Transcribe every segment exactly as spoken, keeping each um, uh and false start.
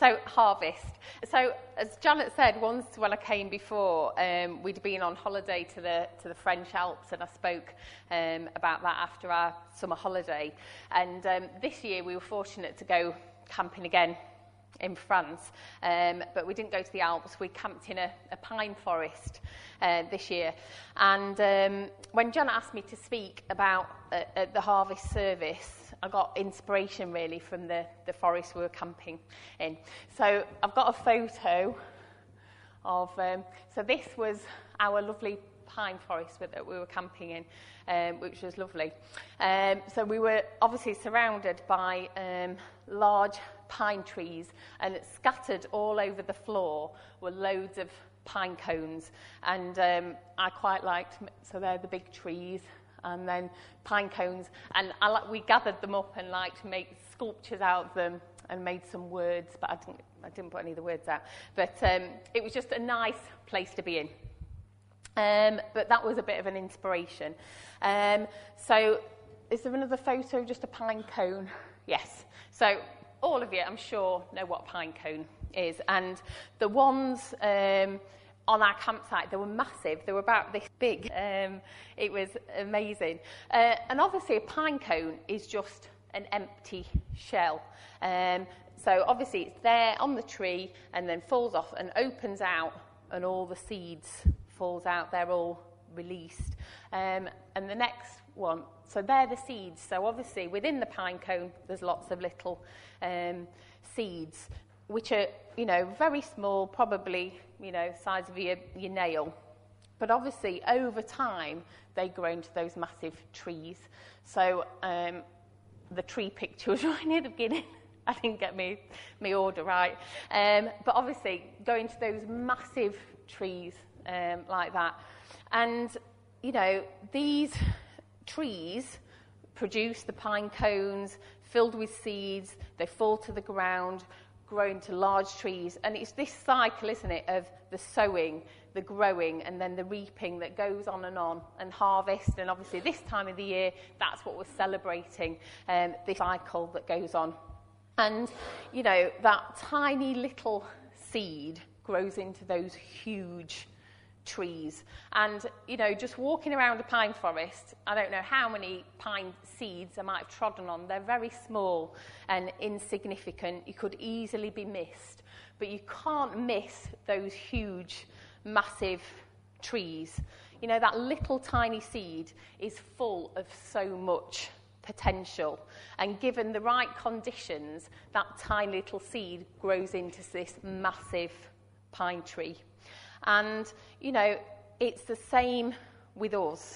So, harvest. So, as Janet said, once when I came before, um, we'd been on holiday to the to the French Alps, and I spoke um, about that after our summer holiday. And um, this year we were fortunate to go camping again in France, um, but we didn't go to the Alps. We camped in a, a pine forest uh, this year. And um, when Janet asked me to speak about uh, uh, the harvest service, I got inspiration really from the, the forest we were camping in. So I've got a photo of, um, so this was our lovely pine forest that we were camping in, um, which was lovely. Um, so we were obviously surrounded by um, large pine trees, and scattered all over the floor were loads of pine cones. And um, I quite liked, so they're the big trees, and then pine cones, and I like we gathered them up and like to make sculptures out of them and made some words, but I didn't I didn't put any of the words out. But um, it was just a nice place to be in. Um, but that was a bit of an inspiration. Um, so is there another photo, just a pine cone? Yes. So all of you, I'm sure, know what a pine cone is, and the ones um, on our campsite, they were massive. They were about this big. Um, it was amazing. Uh, and obviously a pine cone is just an empty shell. Um, so obviously it's there on the tree and then falls off and opens out, and all the seeds falls out. They're all released. Um, and the next one, so they're the seeds. So obviously within the pine cone, there's lots of little um, seeds, which are, you know, very small, probably, you know, size of your, your nail. But obviously, over time, they grow into those massive trees. So um, the tree picture was right near the beginning. I didn't get me, me order right. Um, but obviously, go into those massive trees um, like that. And, you know, these trees produce the pine cones filled with seeds. They fall to the ground, grow into large trees, and it's this cycle, isn't it, of the sowing, the growing, and then the reaping that goes on and on, and harvest. And obviously this time of the year, that's what we're celebrating, um, this cycle that goes on. And, you know, that tiny little seed grows into those huge trees. And, you know, just walking around a pine forest, I don't know how many pine seeds I might have trodden on. They're very small and insignificant. You could easily be missed. But you can't miss those huge, massive trees. You know, that little tiny seed is full of so much potential. And given the right conditions, that tiny little seed grows into this massive pine tree. And, you know, it's the same with us.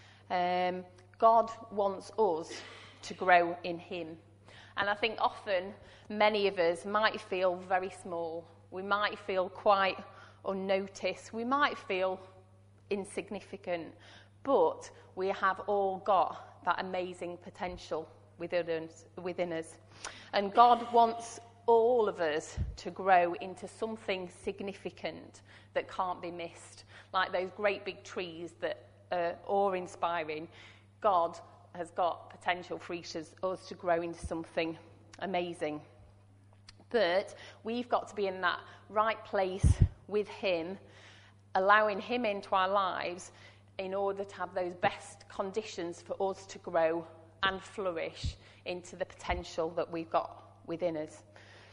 Um, God wants us to grow in him. And I think often many of us might feel very small. We might feel quite unnoticed. We might feel insignificant. But we have all got that amazing potential within us. Within us. And God wants all of us to grow into something significant that can't be missed, like those great big trees that are awe-inspiring. God has got potential for each of us to grow into something amazing. But we've got to be in that right place with him, allowing him into our lives in order to have those best conditions for us to grow and flourish into the potential that we've got within us.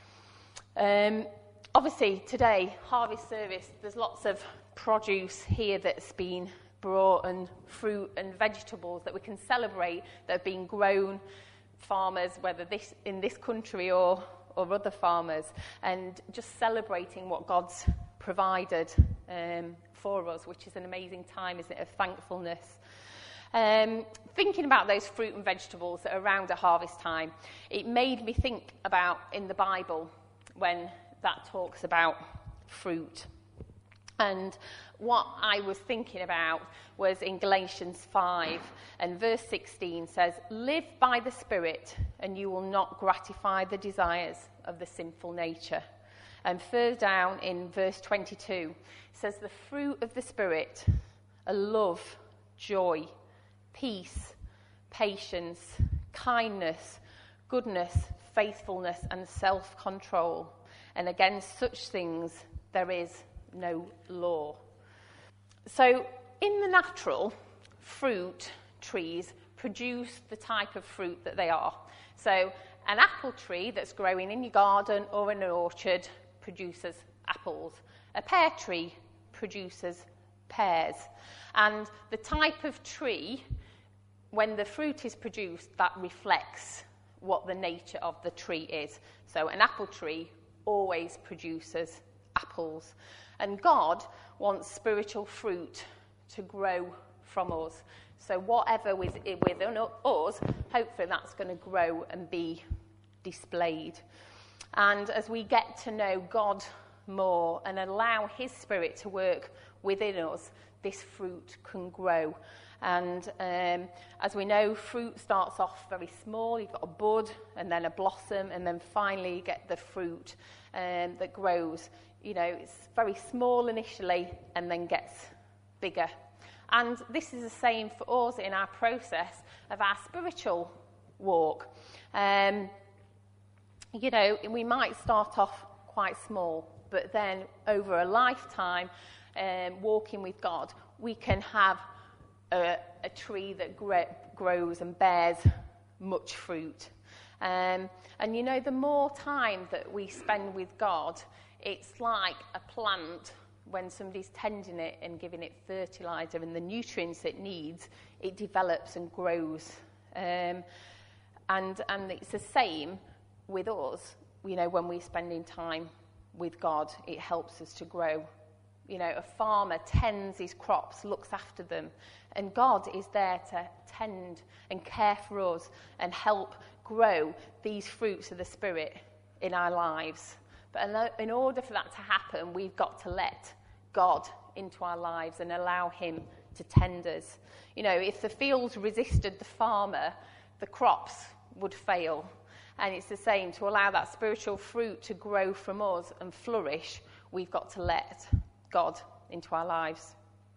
Um, obviously, today, harvest service, there's lots of produce here that's been brought, and fruit and vegetables that we can celebrate that have been grown, farmers, whether this in this country or, or other farmers, and just celebrating what God's provided um, for us, which is an amazing time, isn't it, of thankfulness. Um, thinking about those fruit and vegetables that are around at harvest time, it made me think about in the Bible when that talks about fruit. And what I was thinking about was in Galatians five, and verse sixteen says, "Live by the Spirit, and you will not gratify the desires of the sinful nature." And further down in verse twenty-two, it says, "The fruit of the Spirit are love, joy, peace, patience, kindness, goodness, faithfulness and self-control, and against such things there is no law. So in the natural, fruit trees produce the type of fruit that they are. So an apple tree that's growing in your garden or in an orchard produces apples. A pear tree produces pears. And the type of tree, when the fruit is produced, that reflects what the nature of the tree is. So an apple tree always produces apples. And God wants spiritual fruit to grow from us. So whatever is within us, hopefully that's going to grow and be displayed. And as we get to know God more and allow his Spirit to work within us, this fruit can grow. And um, as we know, fruit starts off very small. You've got a bud and then a blossom, and then finally you get the fruit um, that grows. You know, it's very small initially and then gets bigger. And this is the same for us in our process of our spiritual walk. Um, you know, we might start off quite small, but then over a lifetime um, walking with God, we can have a, a tree that gre- grows and bears much fruit. Um, and you know, the more time that we spend with God, it's like a plant. When somebody's tending it and giving it fertilizer and the nutrients it needs, it develops and grows. Um, and and it's the same with us. You know, when we're spending time with God, it helps us to grow. You know, a farmer tends his crops, looks after them, and God is there to tend and care for us and help grow these fruits of the Spirit in our lives. But in order for that to happen, we've got to let God into our lives and allow him to tend us. You know, if the fields resisted the farmer, the crops would fail. And it's the same, to allow that spiritual fruit to grow from us and flourish, we've got to let God into our lives.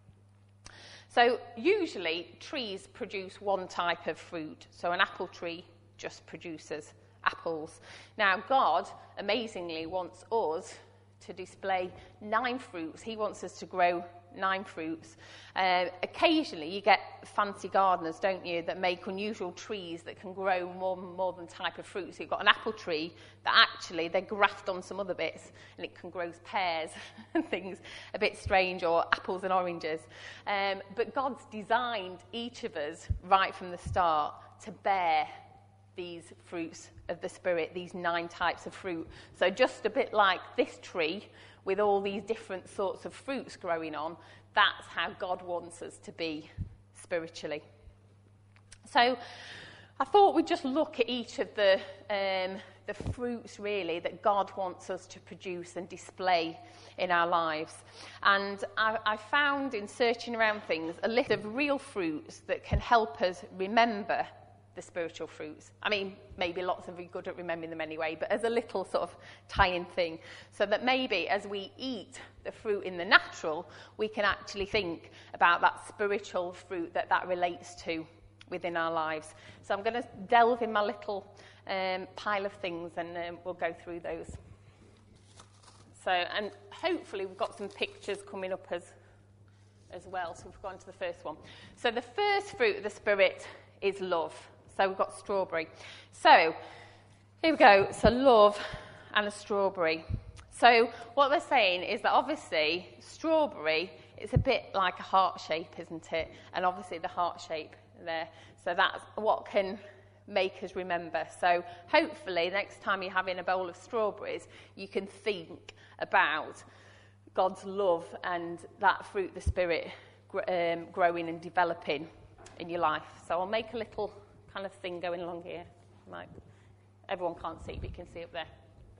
So usually trees produce one type of fruit. So an apple tree just produces apples. Now God, amazingly, wants us to display nine fruits. He wants us to grow nine fruits. Uh, occasionally you get fancy gardeners, don't you, that make unusual trees that can grow more, more than type of fruit. So you've got an apple tree that actually they graft on some other bits and it can grow pears and things a bit strange, or apples and oranges. Um, but God's designed each of us right from the start to bear these fruits of the Spirit, these nine types of fruit. So just a bit like this tree with all these different sorts of fruits growing on, that's how God wants us to be spiritually. So I thought we'd just look at each of the um, the fruits really that God wants us to produce and display in our lives. And I, I found in searching around things a list of real fruits that can help us remember the spiritual fruits. I mean, maybe lots of you are good at remembering them anyway, but as a little sort of tie-in thing, so that maybe as we eat the fruit in the natural, we can actually think about that spiritual fruit that that relates to within our lives. So I'm going to delve in my little um, pile of things, and um, we'll go through those. So, and hopefully we've got some pictures coming up as as well. So we've gone to the first one. So the first fruit of the Spirit is love. So we've got strawberry. So here we go. So love and a strawberry. So what they're saying is that obviously strawberry is a bit like a heart shape, isn't it? And obviously the heart shape there. So that's what can make us remember. So hopefully next time you're having a bowl of strawberries, you can think about God's love and that fruit of the Spirit um, growing and developing in your life. So I'll make a little kind of thing going along here. Right. Everyone can't see, but you can see up there.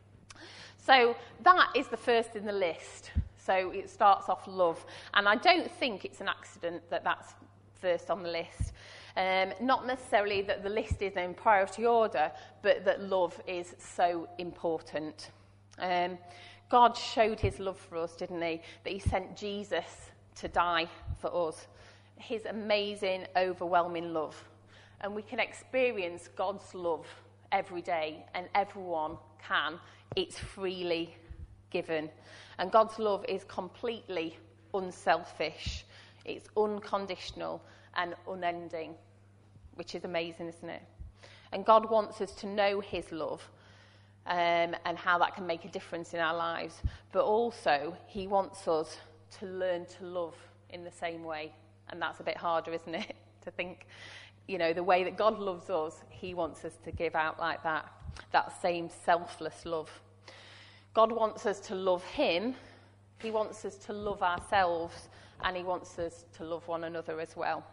So that is the first in the list. So it starts off love. And I don't think it's an accident that that's first on the list. Um, not necessarily that the list is in priority order, but that love is so important. Um, God showed his love for us, didn't he? That he sent Jesus to die for us. His amazing, overwhelming love. And we can experience God's love every day, and everyone can. It's freely given. And God's love is completely unselfish. It's unconditional and unending, which is amazing, isn't it? And God wants us to know his love um, and how that can make a difference in our lives. But also, he wants us to learn to love in the same way. And that's a bit harder, isn't it? To think, you know, the way that God loves us, he wants us to give out like that. That same selfless love. God wants us to love him. He wants us to love ourselves. And he wants us to love one another as well.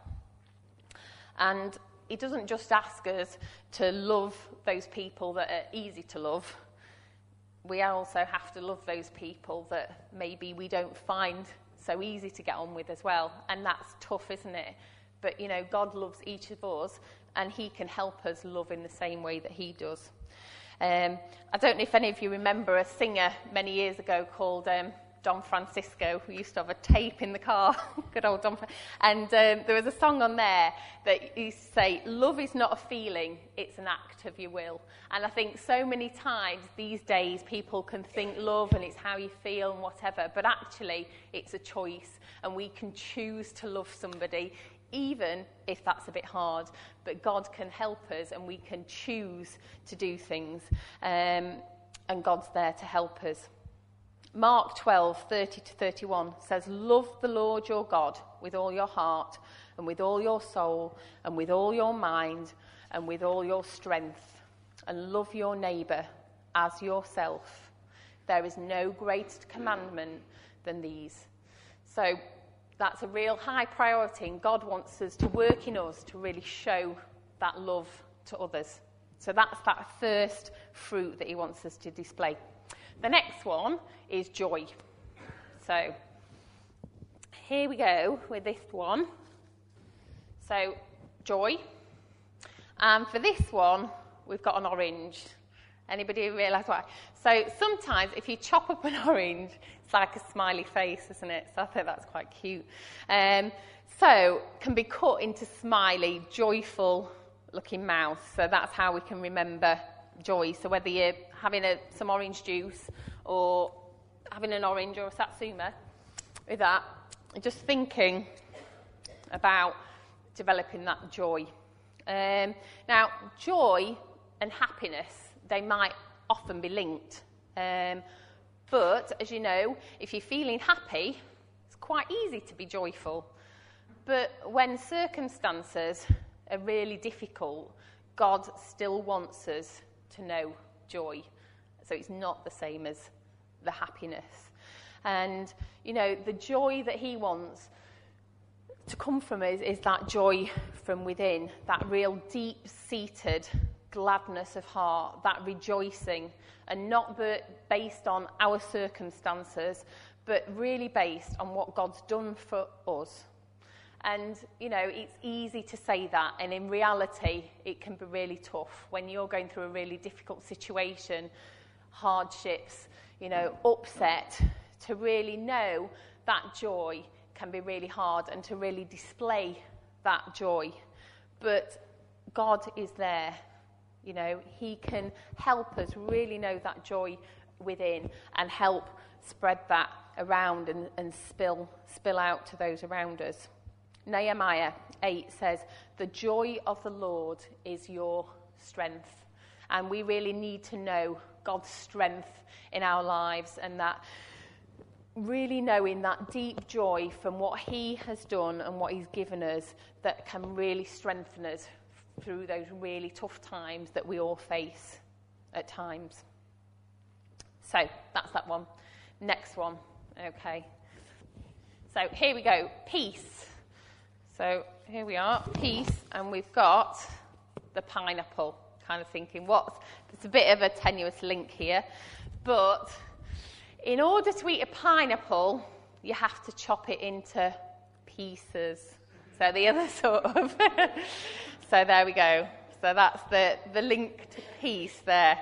And he doesn't just ask us to love those people that are easy to love. We also have to love those people that maybe we don't find so easy to get on with as well. And that's tough, isn't it? But, you know, God loves each of us, and he can help us love in the same way that he does. Um, I don't know if any of you remember a singer many years ago called um, Don Francisco, who used to have a tape in the car. Good old Don. And um, there was a song on there that used to say, love is not a feeling, it's an act of your will. And I think so many times these days people can think love and it's how you feel and whatever, but actually it's a choice, and we can choose to love somebody even if that's a bit hard. But God can help us, and we can choose to do things, um, and God's there to help us. Mark twelve, thirty to thirty-one says, love the Lord your God with all your heart and with all your soul and with all your mind and with all your strength, and love your neighbour as yourself. There is no greater commandment than these. So that's a real high priority, and God wants us to work in us to really show that love to others. So that's that first fruit that he wants us to display. The next one is joy. So here we go with this one. So joy. And for this one, we've got an orange. Anybody realise why? So sometimes if you chop up an orange, it's like a smiley face, isn't it? So I think that's quite cute. Um, so can be cut into smiley, joyful looking mouth. So that's how we can remember joy. So whether you're having a, some orange juice or having an orange or a satsuma with that, just thinking about developing that joy. Um, now, joy and happiness, they might often be linked. Um, but, as you know, if you're feeling happy, it's quite easy to be joyful. But when circumstances are really difficult, God still wants us to know joy. So it's not the same as the happiness. And, you know, the joy that he wants to come from us is that joy from within, that real deep-seated gladness of heart, that rejoicing, and not based on our circumstances, but really based on what God's done for us. And, you know, it's easy to say that, and in reality, it can be really tough when you're going through a really difficult situation, hardships, you know, upset, to really know that joy can be really hard, and to really display that joy. But God is there. You know, he can help us really know that joy within and help spread that around and, and spill spill out to those around us. Nehemiah eight says, the joy of the Lord is your strength. And we really need to know God's strength in our lives, and that really knowing that deep joy from what he has done and what he's given us, that can really strengthen us through those really tough times that we all face at times. So that's that one. Next one. Okay. So here we go. Peace. So here we are. Peace. And we've got the pineapple. Kind of thinking, what's... There's a bit of a tenuous link here. But in order to eat a pineapple, you have to chop it into pieces. So the other sort of... So there we go. So that's the, the link to peace there.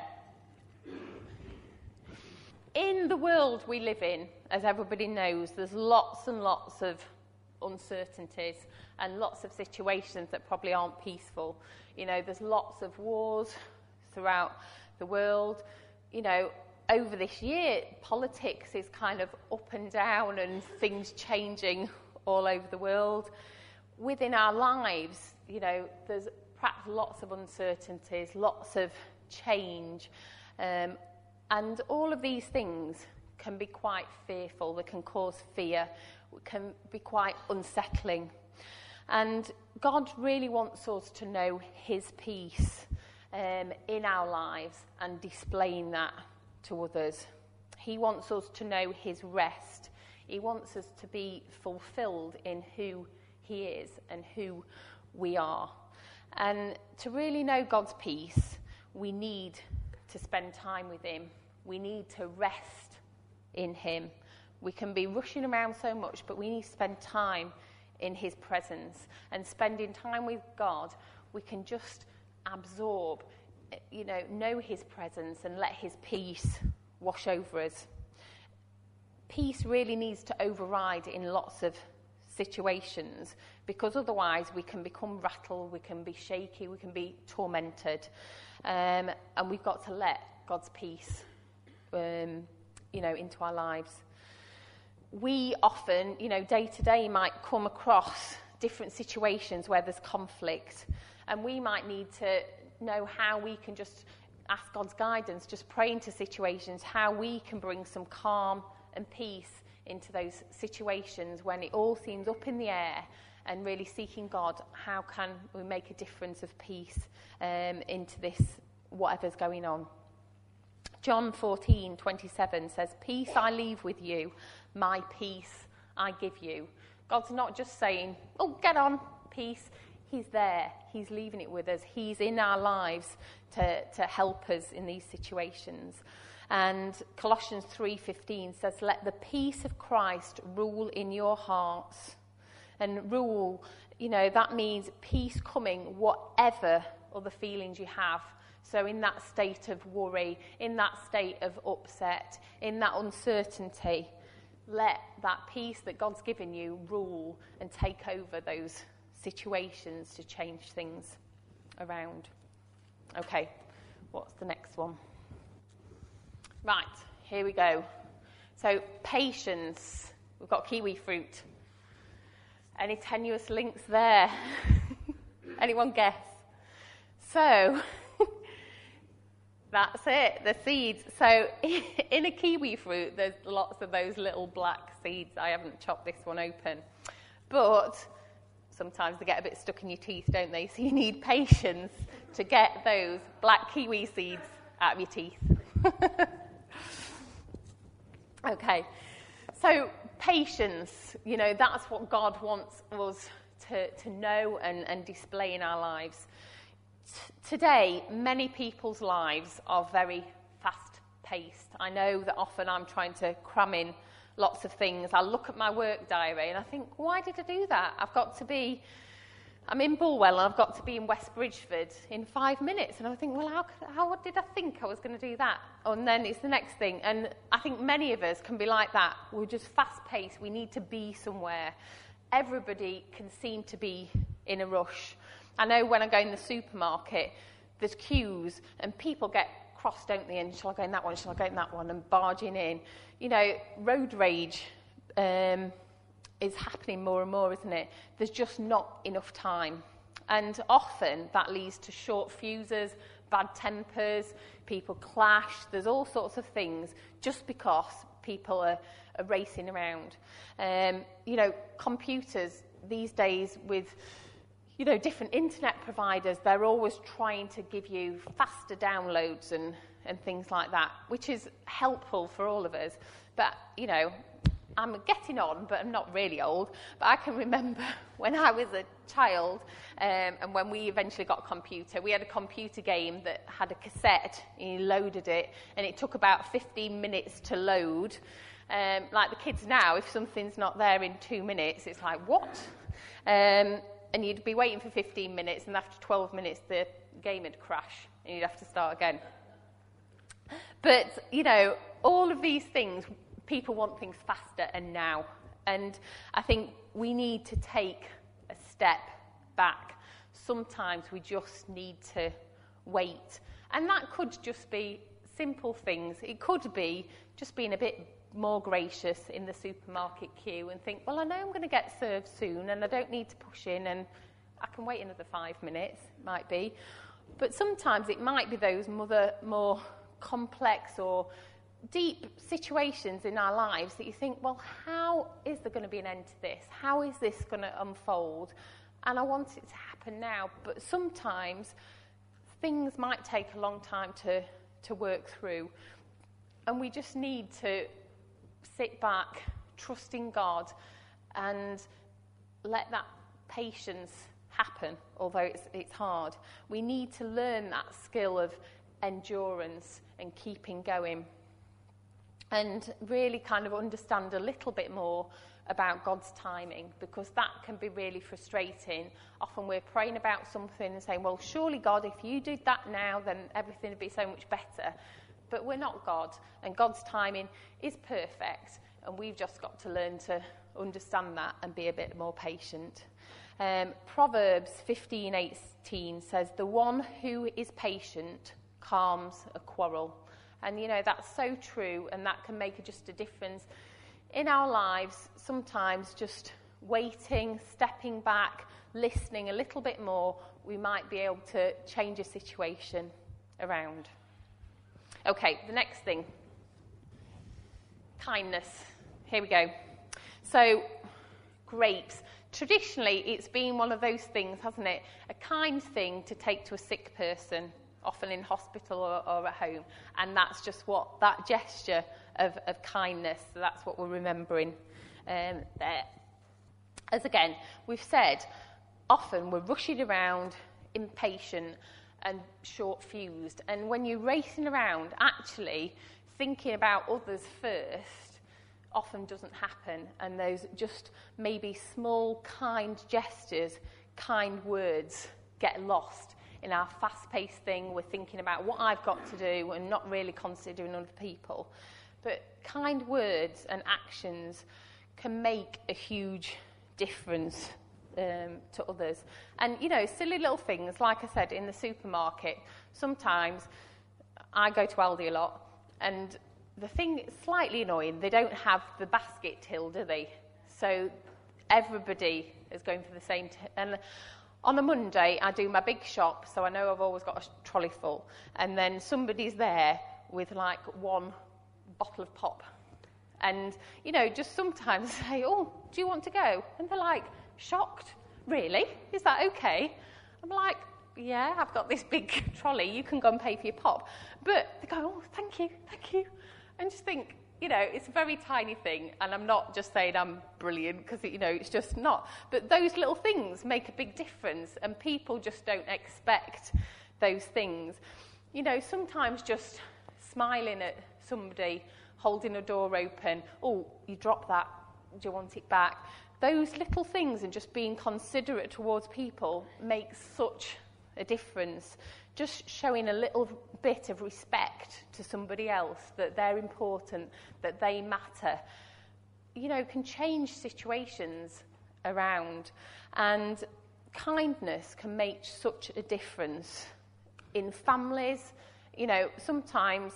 In the world we live in, as everybody knows, there's lots and lots of uncertainties and lots of situations that probably aren't peaceful. You know, there's lots of wars, throughout the world. You know, over this year, politics is kind of up and down and things changing all over the world. Within our lives, you know, there's perhaps lots of uncertainties, lots of change, um, and all of these things can be quite fearful. They can cause fear, can be quite unsettling. And God really wants us to know his peace um, in our lives and displaying that to others. He wants us to know his rest. He wants us to be fulfilled in who he is and who we are. And to really know God's peace, we need to spend time with him. We need to rest in him. We can be rushing around so much, but we need to spend time in his presence. And spending time with God, we can just absorb, you know, know his presence and let his peace wash over us. Peace really needs to override in lots of situations, because otherwise we can become rattled, we can be shaky, we can be tormented, um, and we've got to let God's peace um, you know, into our lives. We often, you know, day to day might come across different situations where there's conflict, and we might need to know how we can just ask God's guidance, just pray into situations, how we can bring some calm and peace into those situations when it all seems up in the air, and really seeking God, how can we make a difference of peace um, into this, whatever's going on. John fourteen twenty-seven says, "Peace I leave with you, my peace I give you." God's not just saying, "Oh, get on, peace." He's there. He's leaving it with us. He's in our lives to, to help us in these situations. And Colossians three fifteen says, "Let the peace of Christ rule in your hearts." And rule, you know, that means peace coming whatever other feelings you have. So in that state of worry, in that state of upset, in that uncertainty, let that peace that God's given you rule and take over those situations to change things around. Okay, what's the next one? Right, here we go. So, patience. We've got kiwi fruit. Any tenuous links there? Anyone guess? So, that's it, the seeds. So, in a kiwi fruit, there's lots of those little black seeds. I haven't chopped this one open. But sometimes they get a bit stuck in your teeth, don't they? So you need patience to get those black kiwi seeds out of your teeth. Okay, so patience, you know, that's what God wants us to, to know and, and display in our lives. T- today, many people's lives are very fast-paced. I know that often I'm trying to cram in lots of things. I look at my work diary and I think, why did I do that? I've got to be, I'm in Bulwell and I've got to be in West Bridgeford in five minutes. And I think, well, how, how did I think I was going to do that? And then it's the next thing. And I think many of us can be like that. We're just fast-paced. We need to be somewhere. Everybody can seem to be in a rush. I know when I go in the supermarket, there's queues and people get cross, don't they? And shall I go in that one? Shall I go in that one? And barging in. You know, road rage um, is happening more and more, isn't it? There's just not enough time. And often that leads to short fuses, bad tempers, people clash. There's all sorts of things just because people are, are racing around. Um, you know, computers these days with, you know, different internet providers, they're always trying to give you faster downloads and, and things like that, which is helpful for all of us. But, you know, I'm getting on, but I'm not really old. But I can remember when I was a child um, and when we eventually got a computer, we had a computer game that had a cassette, and you loaded it, and it took about fifteen minutes to load. Um, like the kids now, if something's not there in two minutes, it's like, what? Um, and you'd be waiting for fifteen minutes, and after twelve minutes, the game would crash, and you'd have to start again. But, you know, all of these things, people want things faster and now. And I think we need to take a step back. Sometimes we just need to wait And that could just be simple things. It could be just being a bit more gracious in the supermarket queue and think, well, I know I'm going to get served soon and I don't need to push in and I can wait another five minutes, might be. But sometimes it might be those mother, more complex or deep situations in our lives that you think, well, how is there going to be an end to this? How is this going to unfold? And I want it to happen now. But sometimes things might take a long time to, to work through. And we just need to sit back, trust in God, and let that patience happen, although it's, it's hard. We need to learn that skill of endurance and keeping going, and really kind of understand a little bit more about God's timing, because that can be really frustrating. Often we're praying about something and saying, well, surely God, if you did that now, then everything would be so much better. But we're not God, and God's timing is perfect, and we've just got to learn to understand that and be a bit more patient. Um, Proverbs fifteen eighteen says, the one who is patient calms a quarrel. And, you know, that's so true, and that can make just a difference in our lives. Sometimes just waiting, stepping back, listening a little bit more, we might be able to change a situation around. Okay, the next thing. Kindness. Here we go. So, grapes. Traditionally, it's been one of those things, hasn't it? A kind thing to take to a sick person, often in hospital or, or at home. And that's just what, that gesture of, of kindness, so that's what we're remembering um, there. As again, we've said, often we're rushing around, impatient and short-fused. And when you're racing around, actually thinking about others first often doesn't happen. And those just maybe small, kind gestures, kind words get lost in our fast-paced thing. We're thinking about what I've got to do and not really considering other people. But kind words and actions can make a huge difference um, to others. And, you know, silly little things, like I said, in the supermarket, sometimes I go to Aldi a lot, and the thing is slightly annoying, they don't have the basket till, do they? So everybody is going for the same... T- and on a Monday, I do my big shop, so I know I've always got a trolley full. And then somebody's there with, like, one bottle of pop. And, you know, just sometimes say, oh, do you want to go? And they're like, shocked. Really? Is that okay? I'm like, yeah, I've got this big trolley. You can go and pay for your pop. But they go, oh, thank you, thank you. And just think, you know, it's a very tiny thing. And I'm not just saying I'm brilliant, because, you know, it's just not. But those little things make a big difference. And people just don't expect those things. You know, sometimes just smiling at somebody, holding a door open. Oh, you dropped that. Do you want it back? Those little things and just being considerate towards people makes such a difference. Just showing a little bit of respect to somebody else, that they're important, that they matter, you know, can change situations around. And kindness can make such a difference in families. You know, sometimes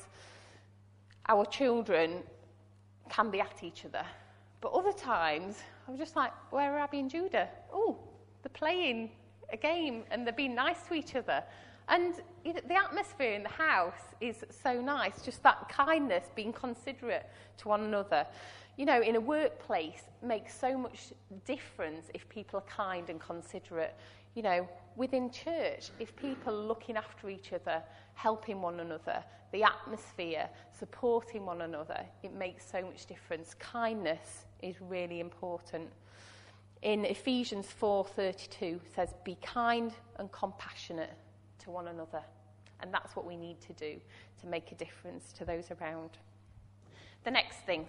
our children can be at each other, but other times I'm just like, where are Abby and Judah? Oh, they're playing a game and they're being nice to each other. And you know, the atmosphere in the house is so nice, just that kindness, being considerate to one another. You know, in a workplace, makes so much difference if people are kind and considerate. You know, within church, if people are looking after each other, helping one another, the atmosphere, supporting one another, it makes so much difference. Kindness is really important. In Ephesians four thirty-two, it says, be kind and compassionate to one another. And that's what we need to do to make a difference to those around. The next thing.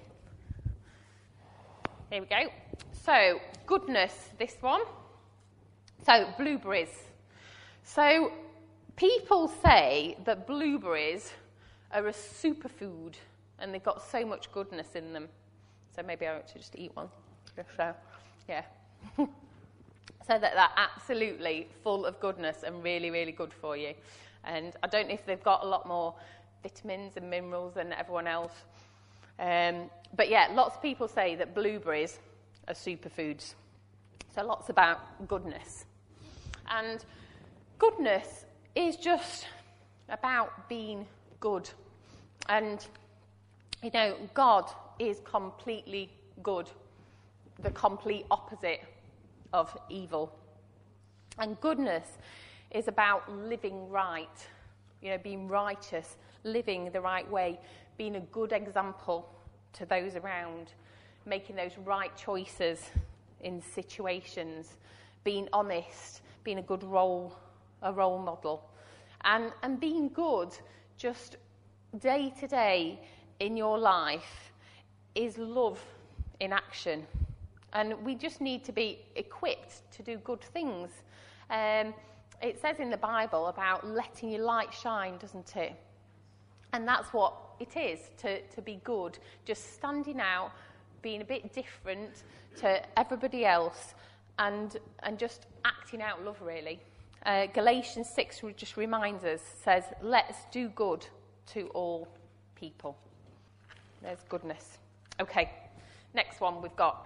Here we go. So, goodness, this one. So, blueberries. So, people say that blueberries are a superfood and they've got so much goodness in them. So maybe I ought to just eat one. So, yeah. So that they're absolutely full of goodness and really, really good for you. And I don't know if they've got a lot more vitamins and minerals than everyone else. Um, but yeah, lots of people say that blueberries are superfoods. So lots about goodness. And goodness is just about being good. And, you know, God is completely good, the complete opposite of evil. And goodness is about living right, you know, being righteous, living the right way, being a good example to those around, making those right choices in situations, being honest, being a good role, a role model, and, and being good just day to day in your life is love in action. And we just need to be equipped to do good things. Um, it says in the Bible about letting your light shine, doesn't it? And that's what it is, to, to be good, just standing out, being a bit different to everybody else, and and just acting out love, really. Uh, Galatians six just reminds us, says, let's do good to all people. There's goodness. Okay, next one we've got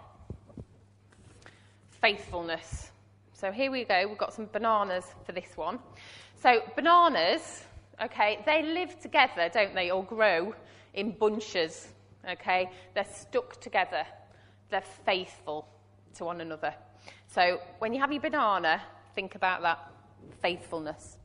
faithfulness. So here we go, we've got some bananas for this one. So bananas, okay, they live together, don't they, or grow in bunches, okay? They're stuck together. They're faithful to one another. So when you have your banana, think about that, faithfulness.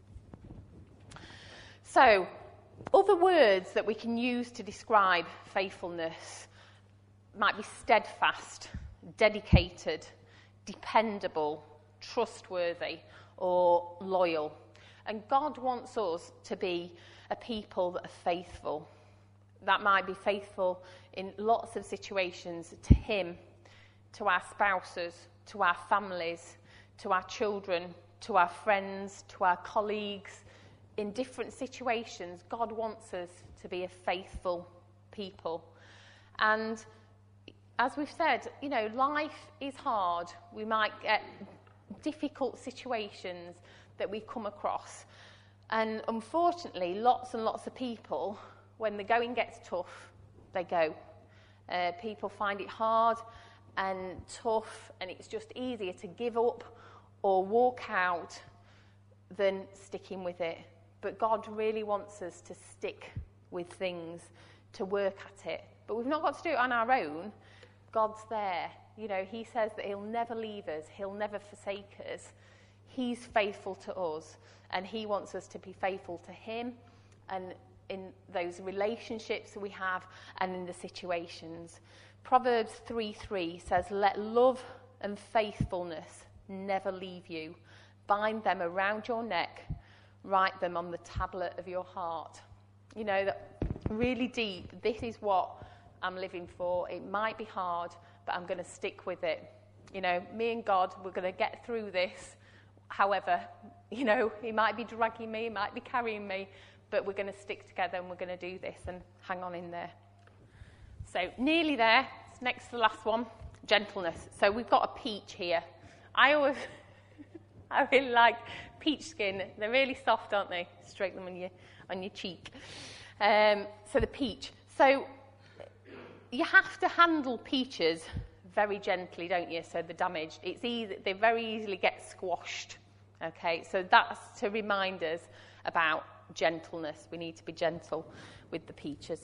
So other words that we can use to describe faithfulness might be steadfast, dedicated, dependable, trustworthy, or loyal. And God wants us to be a people that are faithful. That might be faithful in lots of situations to Him, to our spouses, to our families, to our children, to our friends, to our colleagues. In different situations, God wants us to be a faithful people. And as we've said, you know, life is hard. We might get difficult situations that we come across. And unfortunately, lots and lots of people, when the going gets tough, they go. Uh, people find it hard and tough, and it's just easier to give up or walk out than sticking with it. But God really wants us to stick with things, to work at it. But we've not got to do it on our own. God's there. You know, He says that He'll never leave us. He'll never forsake us. He's faithful to us, and He wants us to be faithful to Him and in those relationships we have and in the situations. Proverbs three three says, let love and faithfulness never leave you. Bind them around your neck. Write them on the tablet of your heart. You know, that really deep, this is what I'm living for. It might be hard, but I'm going to stick with it. You know, me and God, we're going to get through this. However, you know, He might be dragging me, He might be carrying me, but we're going to stick together and we're going to do this and hang on in there. So nearly there. Next to the last one, gentleness. So we've got a peach here. I always, I really like peach skin. They're really soft, aren't they? Straight them on your on your cheek. Um, so the peach. So you have to handle peaches very gently, don't you? So the damage, it's easy. They very easily get squashed. Okay, so that's to remind us about gentleness. We need to be gentle with the peaches.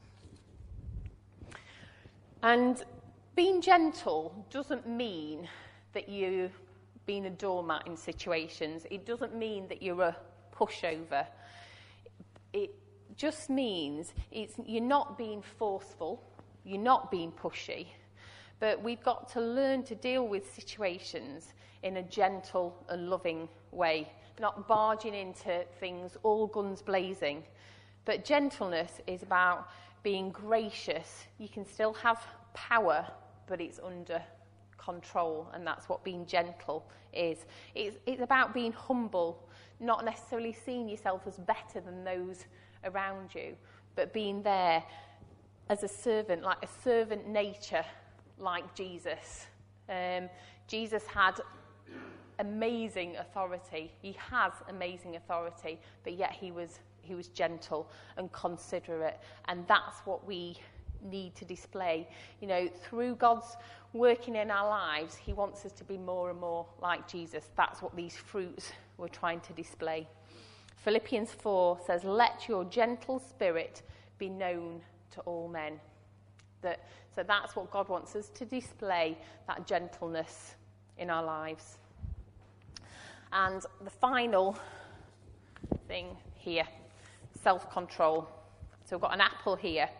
And being gentle doesn't mean that you're being a doormat in situations. It doesn't mean that you're a pushover. It just means it's, you're not being forceful, you're not being pushy, but we've got to learn to deal with situations in a gentle and loving way, not barging into things all guns blazing. But gentleness is about being gracious. You can still have power, but it's under control, and that's what being gentle is. It's, it's about being humble, not necessarily seeing yourself as better than those around you, but being there as a servant, like a servant nature, like Jesus. Um, Jesus had amazing authority. He has amazing authority, but yet he was he was gentle and considerate, and that's what we need to display. You know, through God's working in our lives, he wants us to be more and more like Jesus. That's what these fruits we're trying to display. Philippians four says, let your gentle spirit be known to all men. That, so that's what God wants us to display, that gentleness in our lives. And the final thing here, self-control. So we've got an apple here.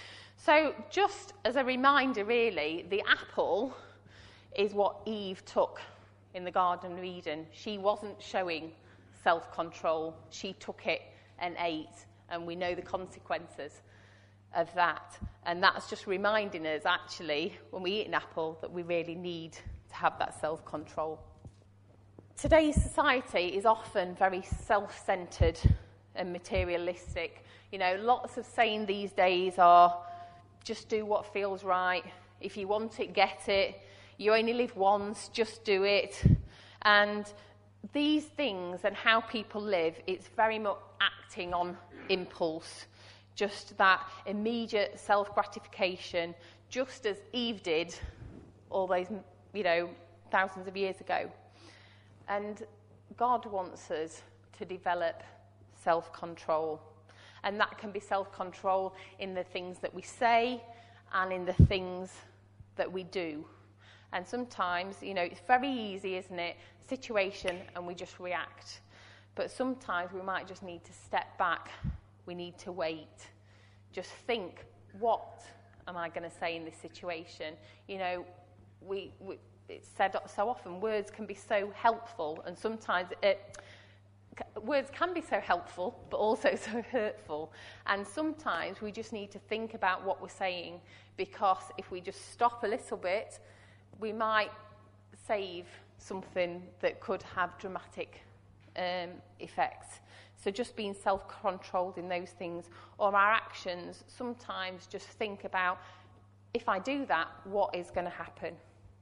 So just as a reminder, really, the apple is what Eve took in the Garden of Eden. She wasn't showing self-control. She took it and ate, and we know the consequences of that. And that's just reminding us, actually, when we eat an apple, that we really need to have that self-control. Today's society is often very self-centred and materialistic. You know, lots of saying these days are, just do what feels right. If you want it, get it. You only live once, just do it. And these things and how people live, it's very much acting on impulse. Just that immediate self-gratification, just as Eve did all those, you know, thousands of years ago. And God wants us to develop self-control. And that can be self-control in the things that we say and in the things that we do. And sometimes, you know, it's very easy, isn't it? Situation, and we just react. But sometimes we might just need to step back. We need to wait. Just think, what am I going to say in this situation? You know, we, we it's said so often, words can be so helpful, and sometimes it, words can be so helpful, but also so hurtful. And sometimes we just need to think about what we're saying, because if we just stop a little bit, we might save something that could have dramatic um, effects. So just being self-controlled in those things, or our actions, sometimes just think about, if I do that, what is going to happen?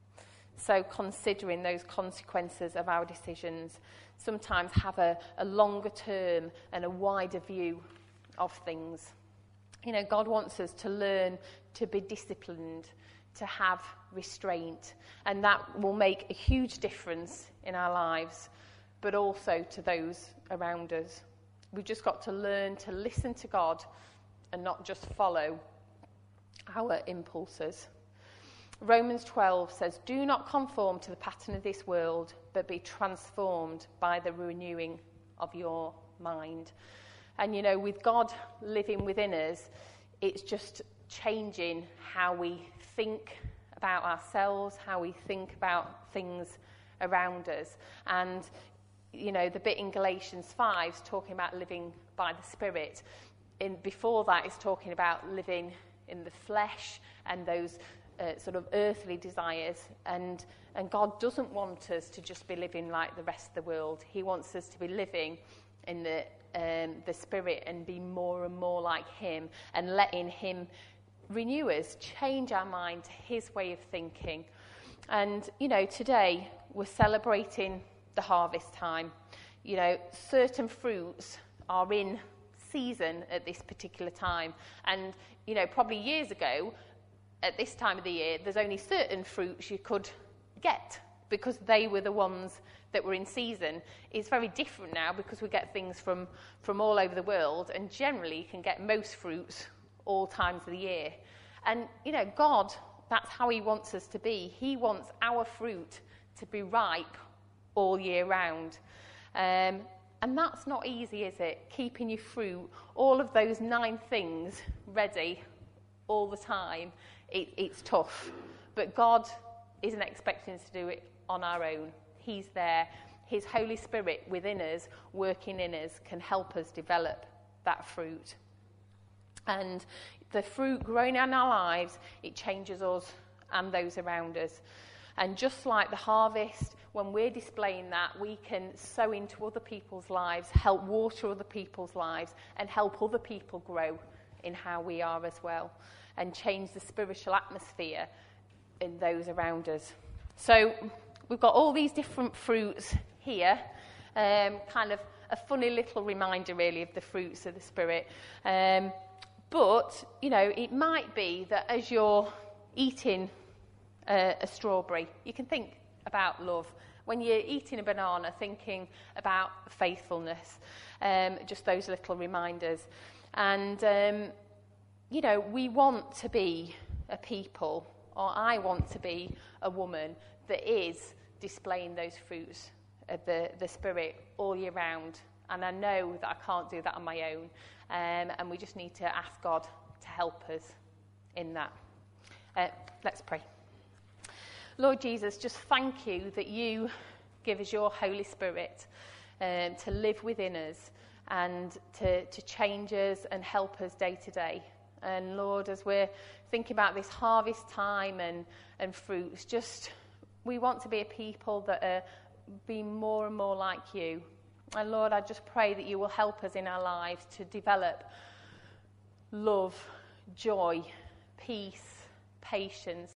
So considering those consequences of our decisions, sometimes have a, a longer term and a wider view of things. You know, God wants us to learn to be disciplined, to have restraint, and that will make a huge difference in our lives, but also to those around us. We've just got to learn to listen to God and not just follow our impulses. Romans twelve says, do not conform to the pattern of this world, but be transformed by the renewing of your mind. And, you know, with God living within us, it's just changing how we think about ourselves, how we think about things around us. And, you know, the bit in Galatians five is talking about living by the Spirit. In, before that, it's talking about living in the flesh and those Uh, sort of earthly desires, and and God doesn't want us to just be living like the rest of the world. He wants us to be living in the um, the Spirit and be more and more like Him, and letting Him renew us, change our mind to His way of thinking. And you know, today we're celebrating the harvest time. You know, certain fruits are in season at this particular time, and you know, probably years ago, at this time of the year, there's only certain fruits you could get because they were the ones that were in season. It's very different now because we get things from, from all over the world, and generally you can get most fruits all times of the year. And, you know, God, that's how He wants us to be. He wants our fruit to be ripe all year round. Um, and that's not easy, is it? Keeping your fruit, all of those nine things ready all the time. It, it's tough, but God isn't expecting us to do it on our own. He's there. His Holy Spirit within us, working in us, can help us develop that fruit. And the fruit growing in our lives, it changes us and those around us. And just like the harvest, when we're displaying that, we can sow into other people's lives, help water other people's lives, and help other people grow in how we are as well, and change the spiritual atmosphere in those around us. So we've got all these different fruits here, um, kind of a funny little reminder, really, of the fruits of the Spirit. Um, but, you know, it might be that as you're eating a, a strawberry, you can think about love. When you're eating a banana, thinking about faithfulness, um, just those little reminders. And, um, you know, we want to be a people, or I want to be a woman that is displaying those fruits of the, the Spirit all year round. And I know that I can't do that on my own. Um, and we just need to ask God to help us in that. Uh, let's pray. Lord Jesus, just thank you that you give us your Holy Spirit um, to live within us and to, to change us and help us day to day. And Lord, as we're thinking about this harvest time and, and fruits, just we want to be a people that are being more and more like you. And Lord, I just pray that you will help us in our lives to develop love, joy, peace, patience,